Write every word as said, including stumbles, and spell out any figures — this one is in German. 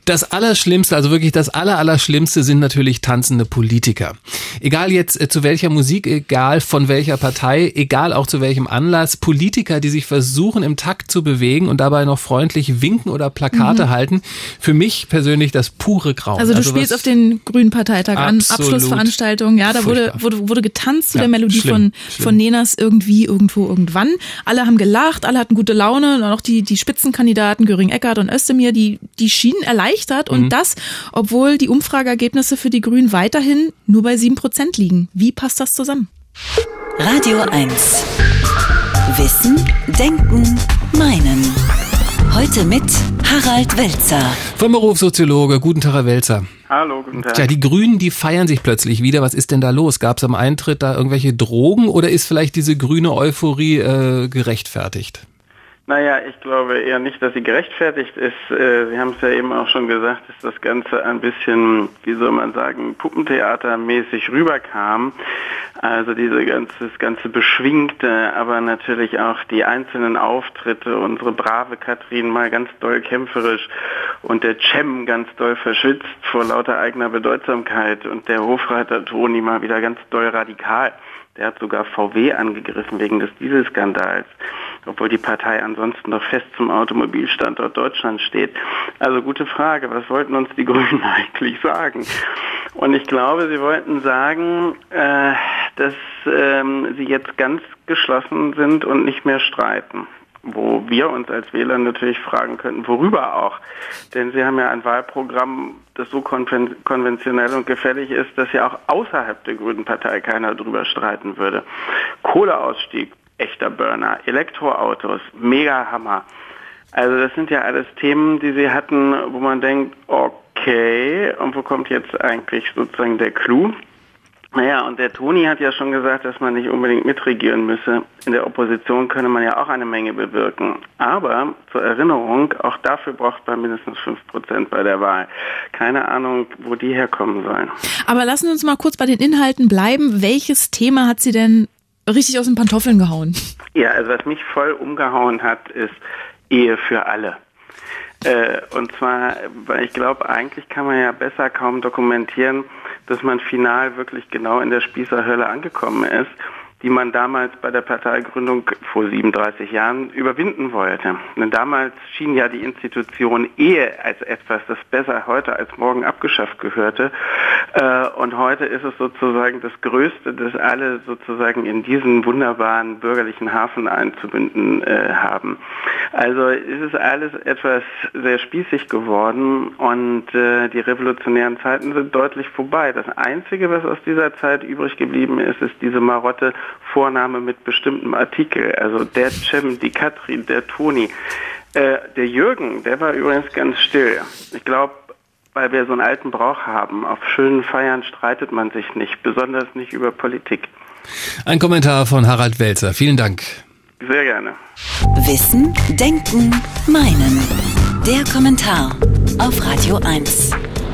Das Allerschlimmste, also wirklich das Aller, Allerschlimmste sind natürlich tanzende Politiker. Egal jetzt äh, zu welcher Musik, egal von welcher Partei, egal auch zu welchem Anlass, Politiker, die sich versuchen im Takt zu bewegen und dabei noch freundlich winken oder Plakate mhm. halten, für mich persönlich das pure Grauen. Also du also spielst auf den Grünen Parteitag an, Abschlussveranstaltung, ja, da wurde, wurde, wurde getanzt zu ja, der Melodie schlimm, von, schlimm. von Nenas Irgendwie, Irgendwo, Irgendwann. Alle haben gelacht, alle hatten gute Laune, und auch die, die Spitzenkandidaten Göring-Eckardt und Özdemir, die, die schienen erleichtert. Und mhm. das, obwohl die Umfrageergebnisse für die Grünen weiterhin nur bei sieben Prozent liegen. Wie passt das zusammen? Radio eins. Wissen, Denken, Meinen. Heute mit Harald Welzer. Vom Beruf Soziologe. Guten Tag, Herr Welzer. Hallo, guten Tag. Tja, die Grünen, die feiern sich plötzlich wieder. Was ist denn da los? Gab es am Eintritt da irgendwelche Drogen oder ist vielleicht diese grüne Euphorie äh, gerechtfertigt? Naja, ich glaube eher nicht, dass sie gerechtfertigt ist. Sie haben es ja eben auch schon gesagt, dass das Ganze ein bisschen, wie soll man sagen, puppentheatermäßig rüberkam. Also diese ganze, das ganze Beschwingte, aber natürlich auch die einzelnen Auftritte, unsere brave Katrin mal ganz doll kämpferisch und der Cem ganz doll verschwitzt vor lauter eigener Bedeutsamkeit und der Hofreiter Toni mal wieder ganz doll radikal. Der hat sogar V W angegriffen wegen des Dieselskandals, obwohl die Partei ansonsten noch fest zum Automobilstandort Deutschland steht. Also gute Frage, was wollten uns die Grünen eigentlich sagen? Und ich glaube, sie wollten sagen, äh, dass ähm, sie jetzt ganz geschlossen sind und nicht mehr streiten. Wo wir uns als Wähler natürlich fragen könnten, worüber auch. Denn sie haben ja ein Wahlprogramm, das so konven- konventionell und gefällig ist, dass ja auch außerhalb der Grünen Partei keiner drüber streiten würde. Kohleausstieg, echter Burner, Elektroautos, mega Hammer. Also das sind ja alles Themen, die sie hatten, wo man denkt, okay, und wo kommt jetzt eigentlich sozusagen der Clou? Naja, und der Toni hat ja schon gesagt, dass man nicht unbedingt mitregieren müsse. In der Opposition könne man ja auch eine Menge bewirken. Aber zur Erinnerung, auch dafür braucht man mindestens fünf Prozent bei der Wahl. Keine Ahnung, wo die herkommen sollen. Aber lassen wir uns mal kurz bei den Inhalten bleiben. Welches Thema hat sie denn richtig aus den Pantoffeln gehauen? Ja, also was mich voll umgehauen hat, ist Ehe für alle. Äh, und zwar, weil ich glaube, eigentlich kann man ja besser kaum dokumentieren, dass man final wirklich genau in der Spießerhölle angekommen ist, die man damals bei der Parteigründung vor siebenunddreißig Jahren überwinden wollte. Denn damals schien ja die Institution Ehe als etwas, das besser heute als morgen abgeschafft gehörte. Und heute ist es sozusagen das Größte, das alle sozusagen in diesen wunderbaren bürgerlichen Hafen einzubinden haben. Also ist es alles etwas sehr spießig geworden und die revolutionären Zeiten sind deutlich vorbei. Das Einzige, was aus dieser Zeit übrig geblieben ist, ist diese Marotte Vorname mit bestimmtem Artikel. Also der Cem, die Katrin, der Toni. Äh, der Jürgen, der war übrigens ganz still. Ich glaube, weil wir so einen alten Brauch haben, auf schönen Feiern streitet man sich nicht, besonders nicht über Politik. Ein Kommentar von Harald Welzer. Vielen Dank. Sehr gerne. Wissen, Denken, Meinen. Der Kommentar auf Radio eins.